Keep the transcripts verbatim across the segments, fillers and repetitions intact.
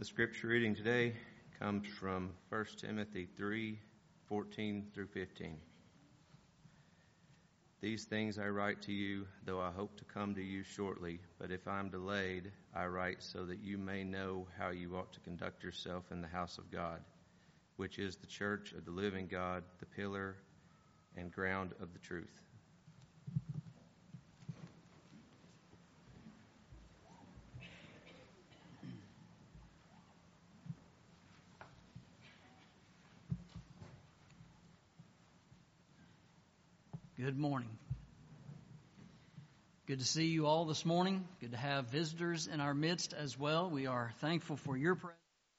The scripture reading today comes from First Timothy three, fourteen through fifteen. These things I write to you, though I hope to come to you shortly, but if I am delayed, I write so that you may know how you ought to conduct yourself in the house of God, which is the church of the living God, the pillar and ground of the truth. Good morning. Good to see you all this morning. Good to have visitors in our midst as well. We are thankful for your presence.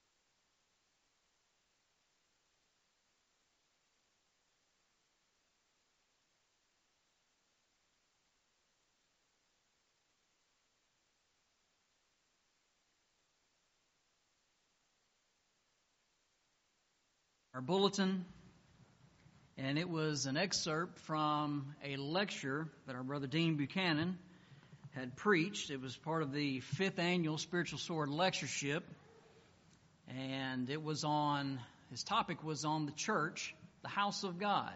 Our bulletin. And it was an excerpt from a lecture that our brother Dean Buchanan had preached. It was part of the fifth annual Spiritual Sword Lectureship. And it was on, his topic was on the church, the house of God.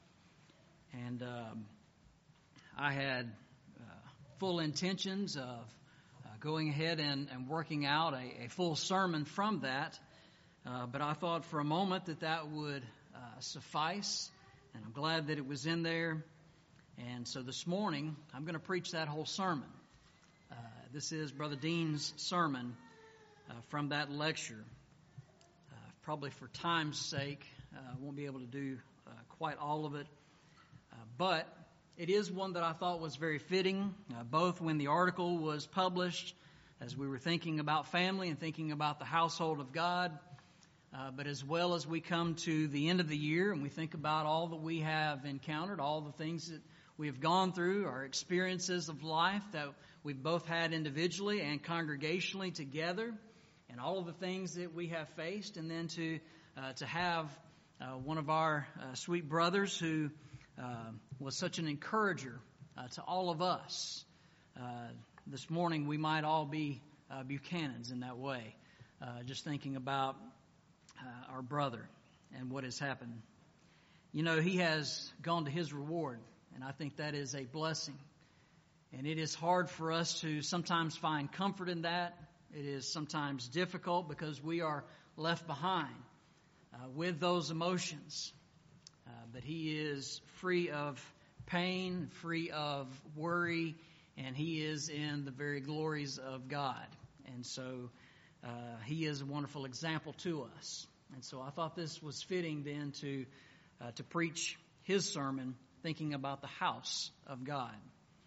And um, I had uh, full intentions of uh, going ahead and, and working out a, a full sermon from that. Uh, but I thought for a moment that that would uh, suffice. And I'm glad that it was in there. And so this morning, I'm going to preach that whole sermon. Uh, this is Brother Dean's sermon uh, from that lecture. Uh, probably for time's sake, I uh, won't be able to do uh, quite all of it. Uh, but it is one that I thought was very fitting, uh, both when the article was published, as we were thinking about family and thinking about the household of God. Uh, but as well as we come to the end of the year and we think about all that we have encountered, all the things that we have gone through, our experiences of life that we've both had individually and congregationally together, and all of the things that we have faced, and then to uh, to have uh, one of our uh, sweet brothers who uh, was such an encourager uh, to all of us. Uh, this morning we might all be uh, Buchanans in that way, uh, just thinking about Uh, our brother and what has happened. You know, he has gone to his reward, and I think that is a blessing. And it is hard for us to sometimes find comfort in that. It is sometimes difficult because we are left behind uh, with those emotions. Uh, but he is free of pain, free of worry, and he is in the very glories of God. And so Uh, he is a wonderful example to us. And so I thought this was fitting then to uh, to preach his sermon thinking about the house of God.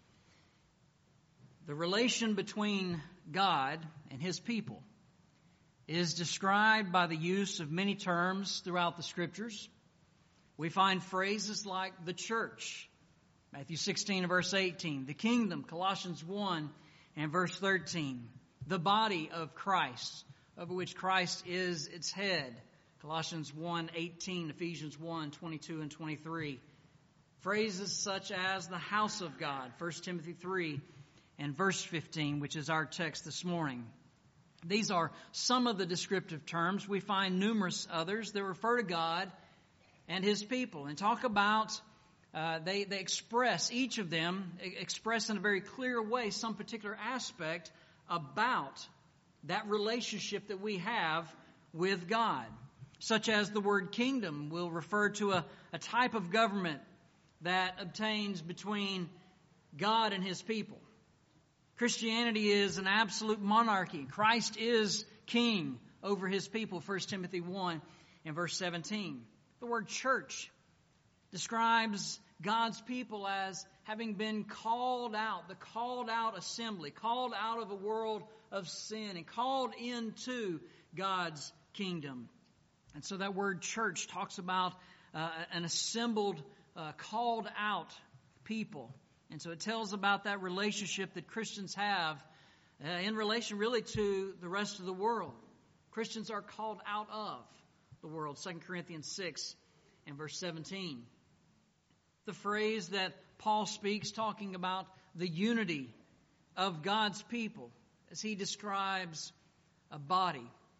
The relation between God and his people is described by the use of many terms throughout the scriptures. We find phrases like the church, Matthew sixteen and verse eighteen, the kingdom, Colossians one and verse thirteen, the body of Christ, over which Christ is its head, Colossians one eighteen, Ephesians one twenty-two and twenty-three. Phrases such as the house of God, First Timothy three and verse fifteen, which is our text this morning. These are some of the descriptive terms. We find numerous others that refer to God and his people and talk about, uh, they, they express, each of them express in a very clear way some particular aspect about that relationship that we have with God. Such as the word kingdom will refer to a, a type of government that obtains between God and his people. Christianity is an absolute monarchy. Christ is king over his people, First Timothy one and verse seventeen. The word church describes God's people as having been called out, the called out assembly, called out of a world of sin and called into God's kingdom. And so that word church talks about uh, an assembled, uh, called out people. And so it tells about that relationship that Christians have uh, in relation really to the rest of the world. Christians are called out of the world, Second Corinthians six and verse seventeen. The phrase that Paul speaks talking about the unity of God's people as he describes a body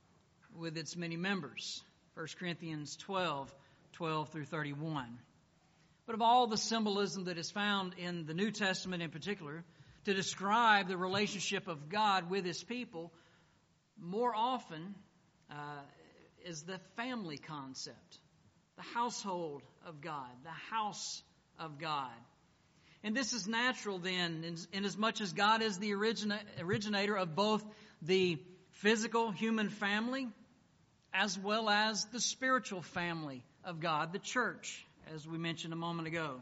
with its many members. First Corinthians twelve, twelve through thirty-one. But of all the symbolism that is found in the New Testament in particular, to describe the relationship of God with His people, more often uh, is the family concept, the household of God, the house of God. And this is natural then, in, in as much as God is the origina- originator of both the physical human family as well as the spiritual family of God, the church, as we mentioned a moment ago.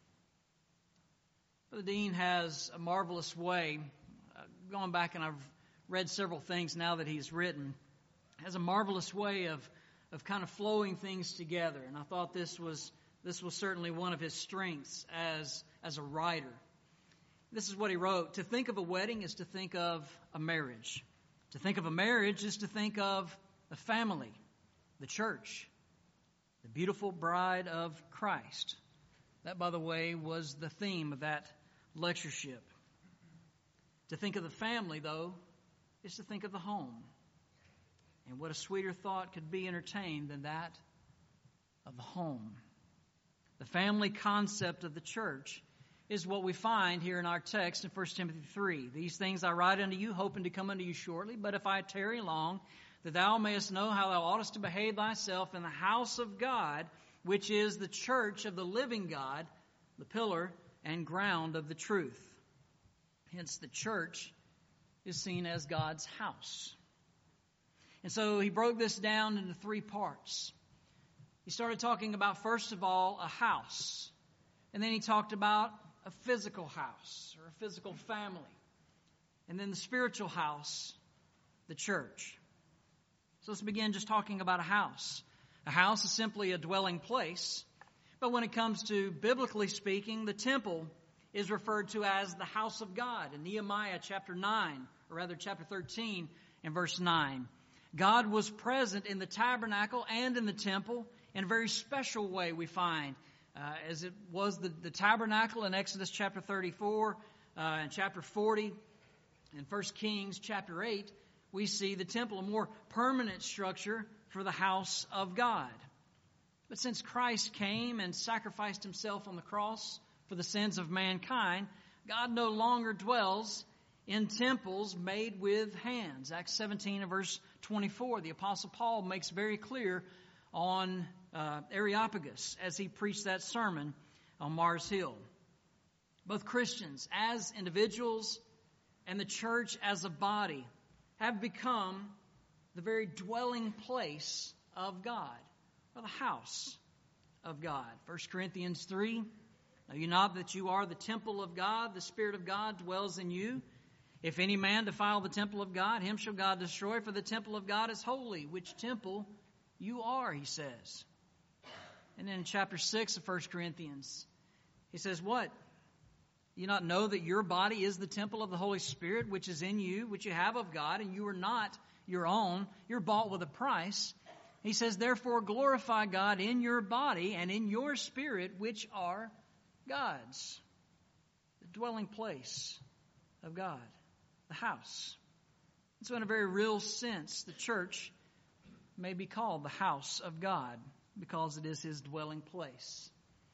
Brother Dean has a marvelous way, uh, going back and I've read several things now that he's written, has a marvelous way of, of kind of flowing things together. And I thought this was this was certainly one of his strengths as, as a writer. This is what he wrote: to think of a wedding is to think of a marriage. To think of a marriage is to think of a family, the church, the beautiful bride of Christ. That, by the way, was the theme of that lectureship. To think of the family, though, is to think of the home. And what a sweeter thought could be entertained than that of the home. The family concept of the church is what we find here in our text in First Timothy three. These things I write unto you, hoping to come unto you shortly. But if I tarry long, that thou mayest know how thou oughtest to behave thyself in the house of God, which is the church of the living God, the pillar and ground of the truth. Hence, the church is seen as God's house. And so he broke this down into three parts. He started talking about, first of all, a house. And then he talked about a physical house or a physical family. And then the spiritual house, the church. So let's begin just talking about a house. A house is simply a dwelling place. But when it comes to biblically speaking, the temple is referred to as the house of God in Nehemiah chapter nine, or rather chapter thirteen and verse nine. God was present in the tabernacle and in the temple in a very special way, we find. Uh, as it was the, the tabernacle in Exodus chapter thirty-four uh, and chapter forty, in First Kings chapter eight, we see the temple, a more permanent structure for the house of God. But since Christ came and sacrificed himself on the cross for the sins of mankind, God no longer dwells in temples made with hands. Acts seventeen and verse twenty-four, the Apostle Paul makes very clear on uh, Areopagus as he preached that sermon on Mars Hill. Both Christians as individuals and the church as a body have become the very dwelling place of God, or the house of God. First Corinthians three, know you not that you are the temple of God, the Spirit of God dwells in you. If any man defile the temple of God, him shall God destroy, for the temple of God is holy, which temple you are, he says. And then in chapter six of First Corinthians, he says, what? You not know that your body is the temple of the Holy Spirit, which is in you, which you have of God, and you are not your own. You're bought with a price. He says, therefore glorify God in your body and in your spirit, which are God's. The dwelling place of God, the house. And so in a very real sense, the church may be called the house of God because it is his dwelling place.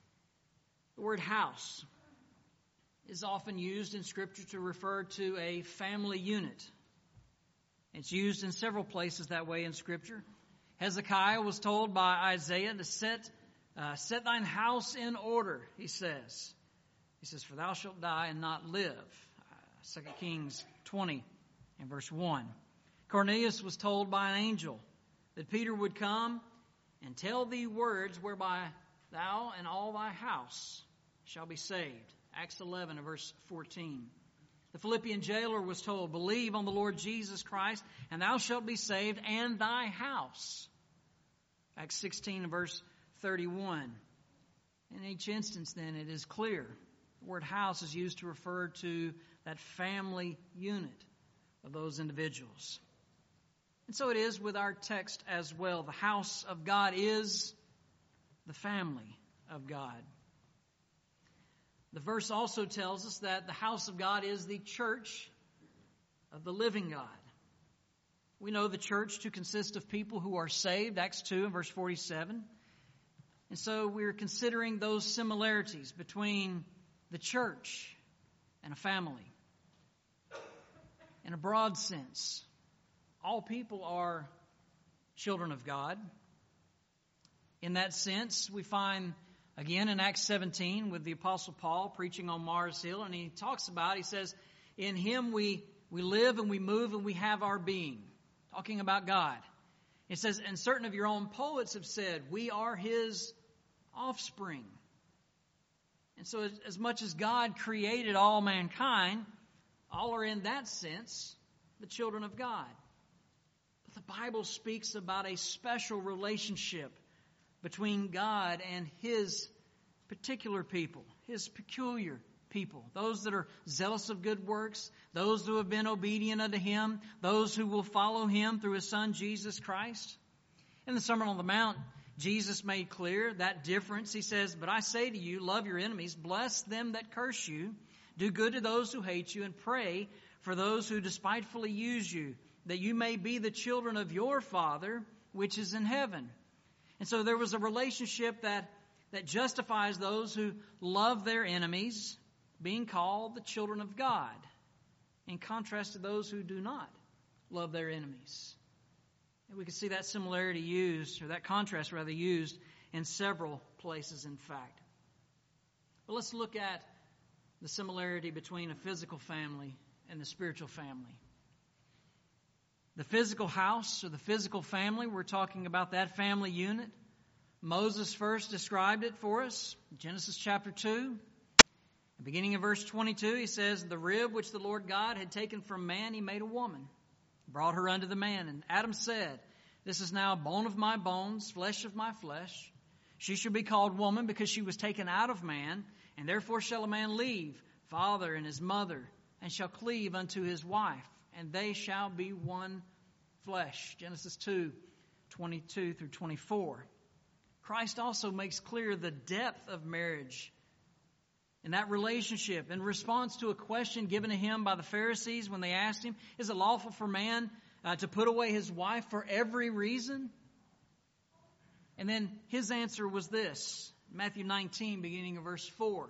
The word house is often used in Scripture to refer to a family unit. It's used in several places that way in Scripture. Hezekiah was told by Isaiah to set, uh, set thine house in order, he says. He says, for thou shalt die and not live. Uh, Second Kings twenty and verse one. Cornelius was told by an angel that Peter would come and tell thee words whereby thou and all thy house shall be saved. Acts eleven and verse fourteen. The Philippian jailer was told, believe on the Lord Jesus Christ, and thou shalt be saved, and thy house. Acts sixteen and verse thirty-one. In each instance, then, it is clear the word house is used to refer to that family unit of those individuals. And so it is with our text as well. The house of God is the family of God. The verse also tells us that the house of God is the church of the living God. We know the church to consist of people who are saved, Acts two and verse forty-seven. And so we're considering those similarities between the church and a family. In a broad sense, all people are children of God. In that sense, we find, again, in Acts seventeen with the Apostle Paul preaching on Mars Hill, and he talks about, he says, in Him we, we live and we move and we have our being. Talking about God. It says, and certain of your own poets have said, we are His offspring. And so as, as much as God created all mankind, all are in that sense the children of God. But the Bible speaks about a special relationship between God and His particular people, His peculiar people, those that are zealous of good works, those who have been obedient unto Him, those who will follow Him through His Son, Jesus Christ. In the Sermon on the Mount, Jesus made clear that difference. He says, but I say to you, love your enemies, bless them that curse you, do good to those who hate you, and pray for those who despitefully use you, that you may be the children of your Father, which is in heaven. And so there was a relationship that, that justifies those who love their enemies, being called the children of God, in contrast to those who do not love their enemies. And we can see that similarity used, or that contrast rather, used in several places, in fact. But let's look at the similarity between a physical family and the spiritual family. The physical house, or the physical family, we're talking about that family unit. Moses first described it for us, Genesis chapter two. Beginning in verse twenty-two, he says, the rib which the Lord God had taken from man, He made a woman, brought her unto the man. And Adam said, this is now bone of my bones, flesh of my flesh. She shall be called woman, because she was taken out of man. And therefore shall a man leave father and his mother, and shall cleave unto his wife, and they shall be one flesh. Genesis two, twenty-two through twenty-four. Christ also makes clear the depth of marriage in that relationship. In response to a question given to Him by the Pharisees when they asked Him, is it lawful for man uh, to put away his wife for every reason? And then His answer was this, Matthew nineteen, beginning of verse four.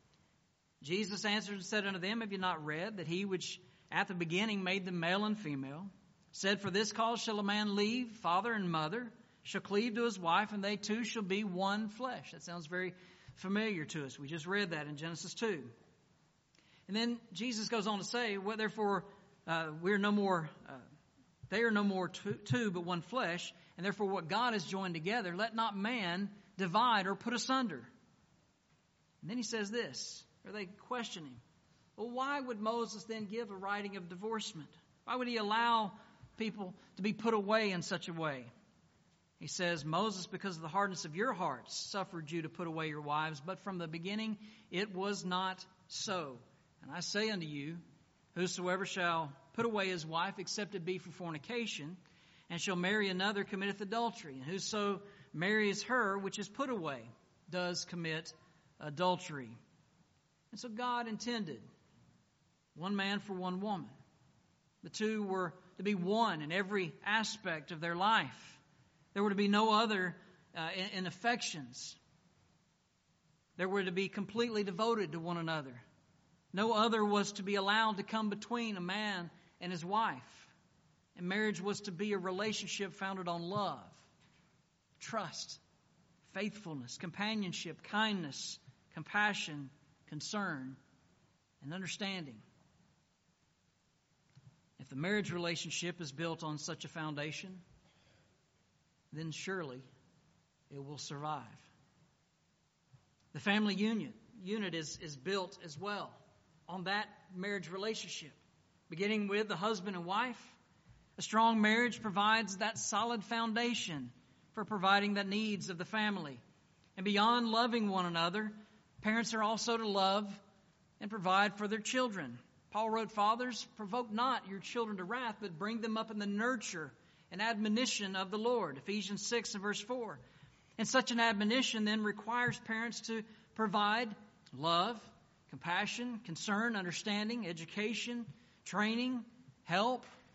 Jesus answered and said unto them, have you not read that He which at the beginning made them male and female, said, for this cause shall a man leave father and mother, shall cleave to his wife, and they two shall be one flesh. That sounds very familiar to us. We just read that in Genesis two. And then Jesus goes on to say, well, therefore, uh, we're no more, uh, they are no more two, two, but one flesh, and therefore what God has joined together, let not man divide or put asunder. And then He says this, or they question Him, well, why would Moses then give a writing of divorcement? Why would He allow people to be put away in such a way? He says, Moses, because of the hardness of your hearts, suffered you to put away your wives, but from the beginning it was not so. And I say unto you, whosoever shall put away his wife, except it be for fornication, and shall marry another, committeth adultery. And whoso marries her which is put away, does commit adultery. And so God intended one man for one woman. The two were to be one in every aspect of their life. There were to be no other uh, in, in affections. There were to be completely devoted to one another. No other was to be allowed to come between a man and his wife. And marriage was to be a relationship founded on love, trust, faithfulness, companionship, kindness, compassion, concern, and understanding. If the marriage relationship is built on such a foundation, then surely it will survive. The family union, unit is, is built as well on that marriage relationship, beginning with the husband and wife. A strong marriage provides that solid foundation for providing the needs of the family. And beyond loving one another, parents are also to love and provide for their children. Paul wrote, fathers, provoke not your children to wrath, but bring them up in the nurture and admonition of the Lord. Ephesians six and verse four. And such an admonition then requires parents to provide love, compassion, concern, understanding, education, training, help,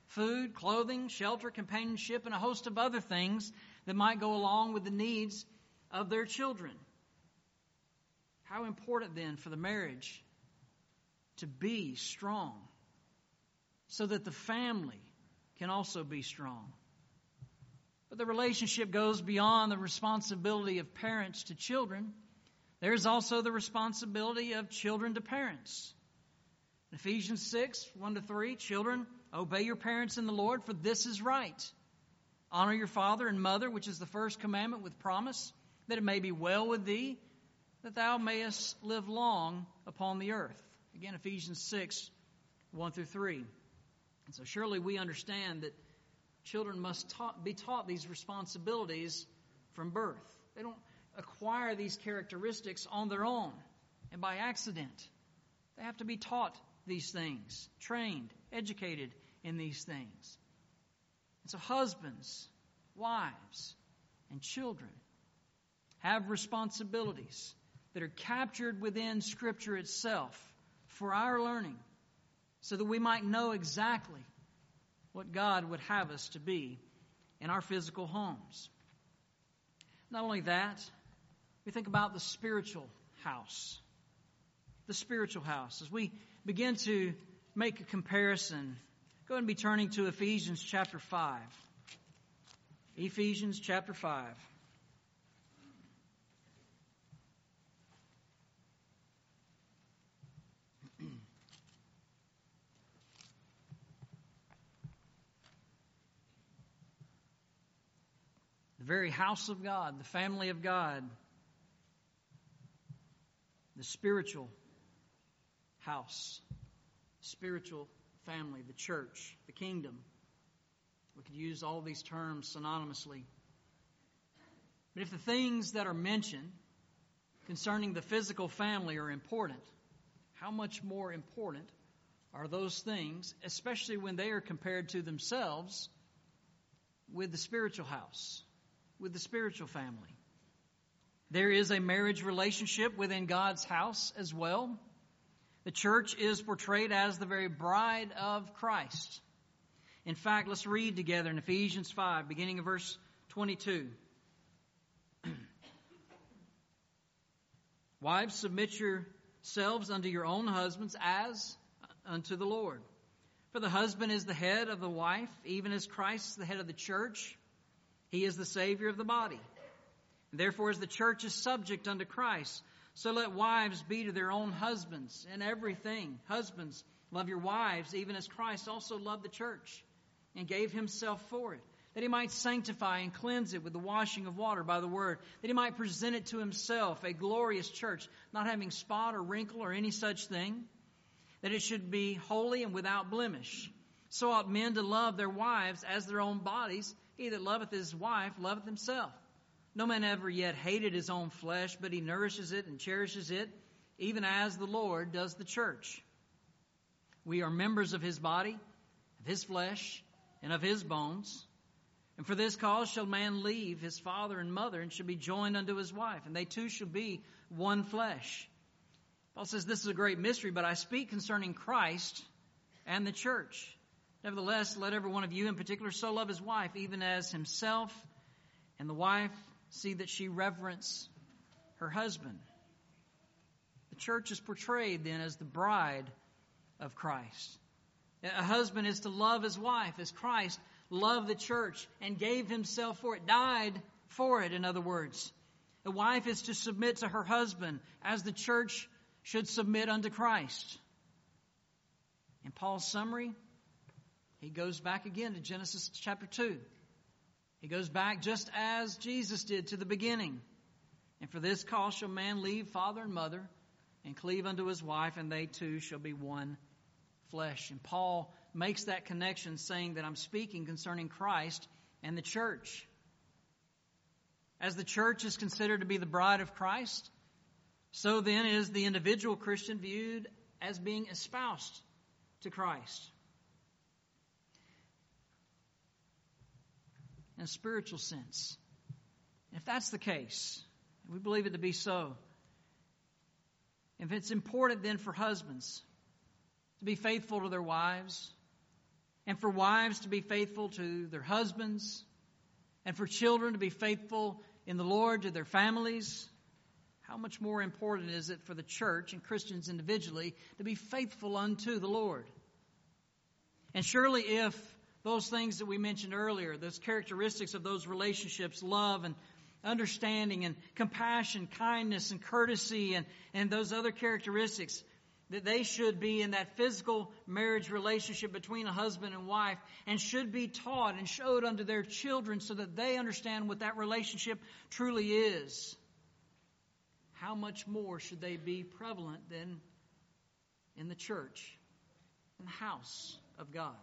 food, clothing, shelter, companionship, and a host of other things that might go along with the needs of their children. How important then for the marriage to be strong so that the family can also be strong. But the relationship goes beyond the responsibility of parents to children. There's also the responsibility of children to parents. In Ephesians six, one to three, children, obey your parents in the Lord, for this is right. Honor your father and mother, which is the first commandment with promise, that it may be well with thee, that thou mayest live long upon the earth. Again, Ephesians six, one through three. And so surely we understand that children must taught, be taught these responsibilities from birth. They don't acquire these characteristics on their own and by accident. They have to be taught these things, trained, educated in these things. And so husbands, wives, and children have responsibilities that are captured within Scripture itself for our learning so that we might know exactly what God would have us to be in our physical homes. Not only that, we think about the spiritual house. The spiritual house. As we begin to make a comparison, go ahead and be turning to Ephesians chapter five. Ephesians chapter five. The very house of God, the family of God, the spiritual house, spiritual family, the church, the kingdom. We could use all these terms synonymously. But if the things that are mentioned concerning the physical family are important, how much more important are those things, especially when they are compared to themselves with the spiritual house, with the spiritual family? There is a marriage relationship within God's house as well. The church is portrayed as the very bride of Christ. In fact, let's read together in Ephesians five, beginning of verse twenty-two. Wives, submit yourselves unto your own husbands as unto the Lord. For the husband is the head of the wife, even as Christ is the head of the church. He is the Savior of the body. And therefore, as the church is subject unto Christ, so let wives be to their own husbands in everything. Husbands, love your wives, even as Christ also loved the church and gave himself for it, that he might sanctify and cleanse it with the washing of water by the word, that he might present it to himself a glorious church, not having spot or wrinkle or any such thing, that it should be holy and without blemish. So ought men to love their wives as their own bodies. He that loveth his wife loveth himself. No man ever yet hated his own flesh, but he nourishes it and cherishes it, even as the Lord does the church. We are members of his body, of his flesh, and of his bones. And for this cause shall man leave his father and mother, and shall be joined unto his wife, and they two shall be one flesh. Paul says this is a great mystery, but I speak concerning Christ and the church. Nevertheless, let every one of you in particular so love his wife, even as himself, and the wife see that she reverence her husband. The church is portrayed then as the bride of Christ. A husband is to love his wife as Christ loved the church and gave himself for it, died for it, in other words. A wife is to submit to her husband as the church should submit unto Christ. In Paul's summary, he goes back again to Genesis chapter two. He goes back just as Jesus did to the beginning. And for this cause shall man leave father and mother and cleave unto his wife, and they two shall be one flesh. And Paul makes that connection, saying that I'm speaking concerning Christ and the church. As the church is considered to be the bride of Christ, so then is the individual Christian viewed as being espoused to Christ. In a spiritual sense. If that's the case, we believe it to be so, if it's important then for husbands to be faithful to their wives, and for wives to be faithful to their husbands, and for children to be faithful in the Lord to their families, how much more important is it for the church and Christians individually to be faithful unto the Lord? And surely if those things that we mentioned earlier, those characteristics of those relationships, love and understanding and compassion, kindness and courtesy and, and those other characteristics, that they should be in that physical marriage relationship between a husband and wife and should be taught and showed unto their children so that they understand what that relationship truly is. How much more should they be prevalent than in the church, in the house of God?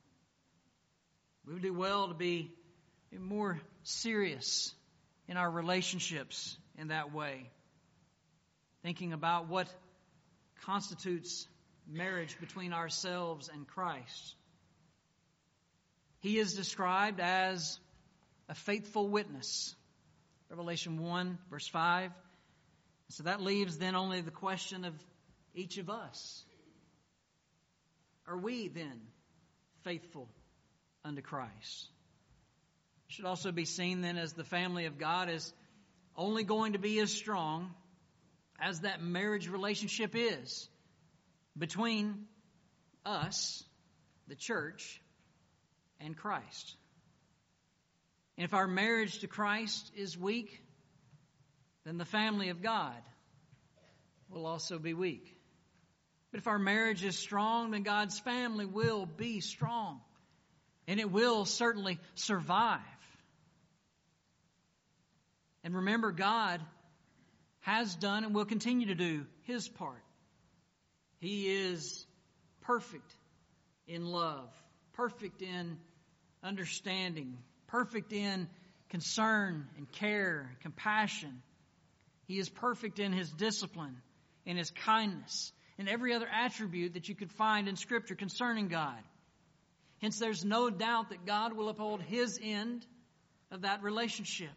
We would do well to be more serious in our relationships in that way, thinking about what constitutes marriage between ourselves and Christ. He is described as a faithful witness. Revelation one, verse five. So that leaves then only the question of each of us. Are we then faithful unto Christ? It should also be seen then as the family of God is only going to be as strong as that marriage relationship is between us, the church, and Christ. And if our marriage to Christ is weak, then the family of God will also be weak. But if our marriage is strong, then God's family will be strong. And it will certainly survive. And remember, God has done and will continue to do His part. He is perfect in love, perfect in understanding, perfect in concern and care, compassion. He is perfect in His discipline, in His kindness, and every other attribute that you could find in Scripture concerning God. Hence, there's no doubt that God will uphold His end of that relationship.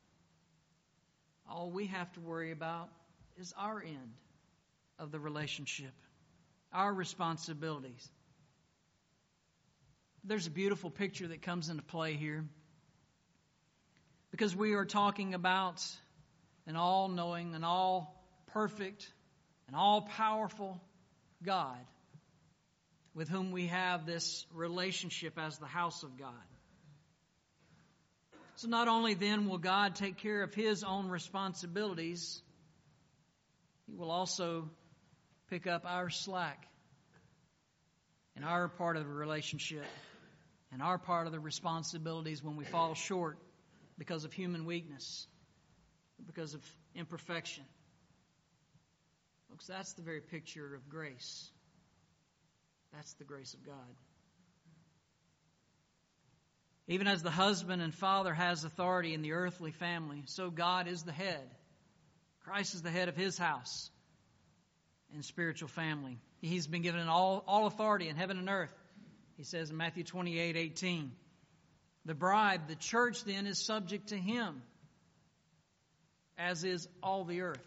All we have to worry about is our end of the relationship, our responsibilities. There's a beautiful picture that comes into play here, because we are talking about an all-knowing, an all-perfect, an all-powerful God with whom we have this relationship as the house of God. So not only then will God take care of His own responsibilities, He will also pick up our slack in our part of the relationship and our part of the responsibilities when we fall short because of human weakness, because of imperfection. Folks, that's the very picture of grace. That's the grace of God. Even as the husband and father has authority in the earthly family, so God is the head. Christ is the head of His house and spiritual family. He's been given all, all authority in heaven and earth. He says in Matthew twenty-eight eighteen, the bride, the church then, is subject to Him, as is all the earth.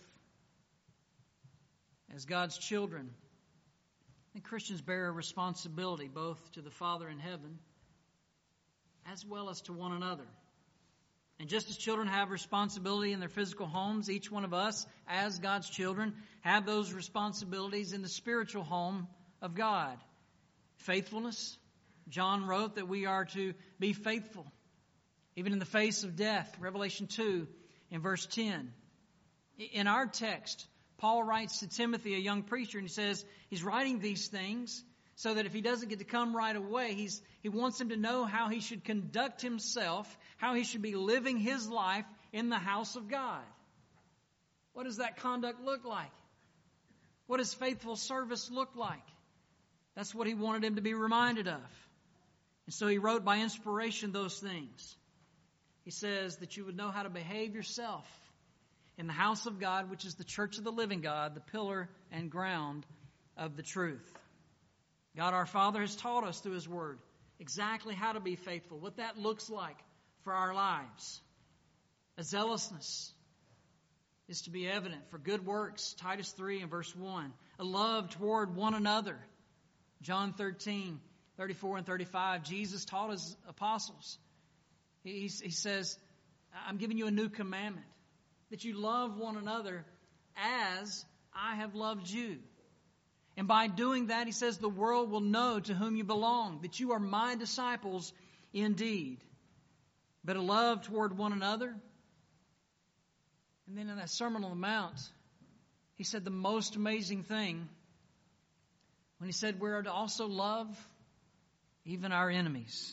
As God's children, and Christians bear a responsibility both to the Father in heaven as well as to one another. And just as children have responsibility in their physical homes, each one of us, as God's children, have those responsibilities in the spiritual home of God. Faithfulness. John wrote that we are to be faithful, even in the face of death. Revelation two in verse ten. In our text, Paul writes to Timothy, a young preacher, and he says he's writing these things so that if he doesn't get to come right away, he's, he wants him to know how he should conduct himself, how he should be living his life in the house of God. What does that conduct look like? What does faithful service look like? That's what he wanted him to be reminded of. And so he wrote by inspiration those things. He says that you would know how to behave yourself in the house of God, which is the church of the living God, the pillar and ground of the truth. God our Father has taught us through His Word exactly how to be faithful, what that looks like for our lives. A zealousness is to be evident for good works, Titus three and verse one. A love toward one another, John thirteen thirty-four and thirty-five, Jesus taught his apostles. He, he says, I'm giving you a new commandment, that you love one another as I have loved you. And by doing that, he says, the world will know to whom you belong, that you are my disciples indeed. But a love toward one another. And then in that Sermon on the Mount, he said the most amazing thing when he said we're to also love even our enemies.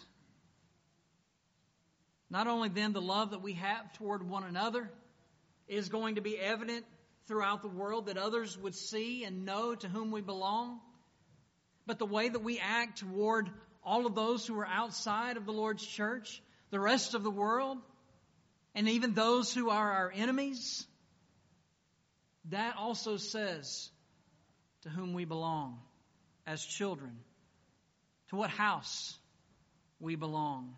Not only then the love that we have toward one another is going to be evident throughout the world, that others would see and know to whom we belong, but the way that we act toward all of those who are outside of the Lord's church, the rest of the world, and even those who are our enemies, that also says to whom we belong as children, to what house we belong.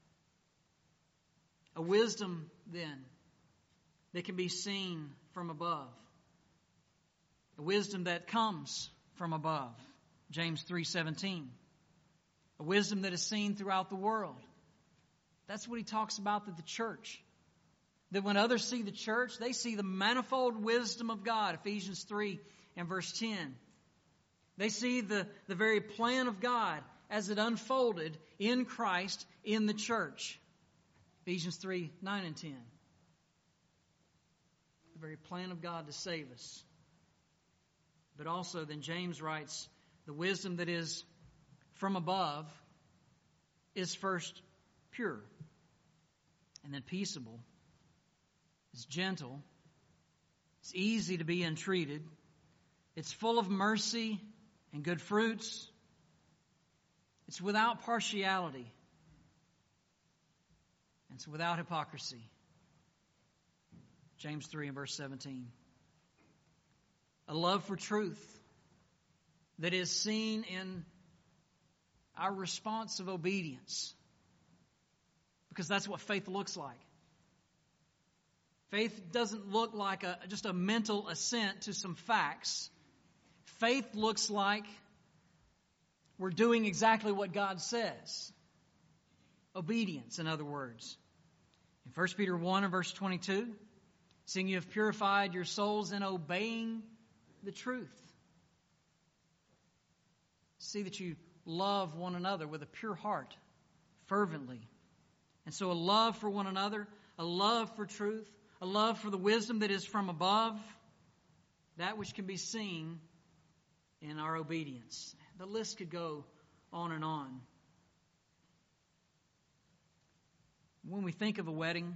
A wisdom, then, that can be seen from above. A wisdom that comes from above. James three seventeen. A wisdom that is seen throughout the world. That's what he talks about with the church. That when others see the church, they see the manifold wisdom of God. Ephesians three and verse ten. They see the, the very plan of God as it unfolded in Christ in the church. Ephesians three, nine and ten. The very plan of God to save us. But also then James writes, the wisdom that is from above is first pure, and then peaceable. It's gentle. It's easy to be entreated. It's full of mercy and good fruits. It's without partiality. It's without hypocrisy. James three and verse seventeen. A love for truth that is seen in our response of obedience. Because that's what faith looks like. Faith doesn't look like a, just a mental assent to some facts. Faith looks like we're doing exactly what God says. Obedience, in other words. In First Peter one and verse twenty-two, seeing you have purified your souls in obeying the truth. See that you love one another with a pure heart, fervently. And so a love for one another, a love for truth, a love for the wisdom that is from above, that which can be seen in our obedience. The list could go on and on. When we think of a wedding,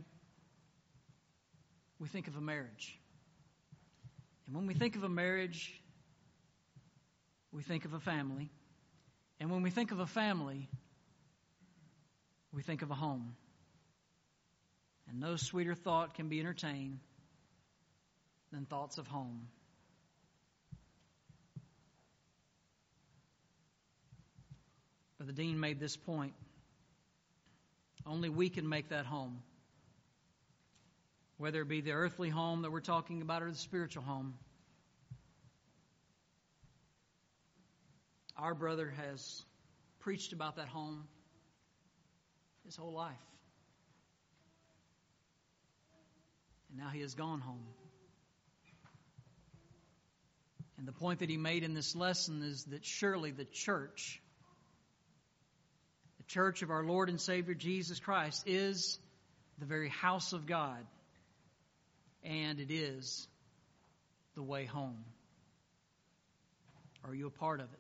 we think of a marriage. And when we think of a marriage, we think of a family. And when we think of a family, we think of a home. And no sweeter thought can be entertained than thoughts of home. But the dean made this point. Only we can make that home. Whether it be the earthly home that we're talking about or the spiritual home. Our brother has preached about that home his whole life. And now he has gone home. And the point that he made in this lesson is that surely the church, the church of our Lord and Savior Jesus Christ, is the very house of God. And it is the way home. Are you a part of it?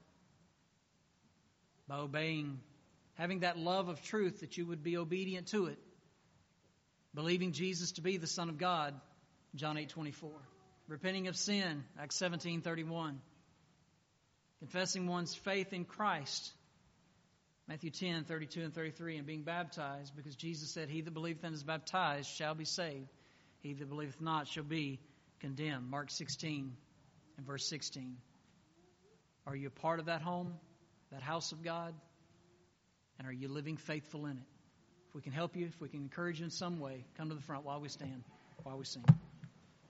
By obeying, having that love of truth that you would be obedient to it. Believing Jesus to be the Son of God, John eight twenty-four. Repenting of sin, Acts seventeen thirty-one. Confessing one's faith in Christ, Matthew ten thirty-two and thirty-three. And being baptized, because Jesus said, he that believeth and is baptized shall be saved. He that believeth not shall be condemned. Mark sixteen and verse sixteen. Are you a part of that home, that house of God? And are you living faithful in it? If we can help you, if we can encourage you in some way, come to the front while we stand, while we sing.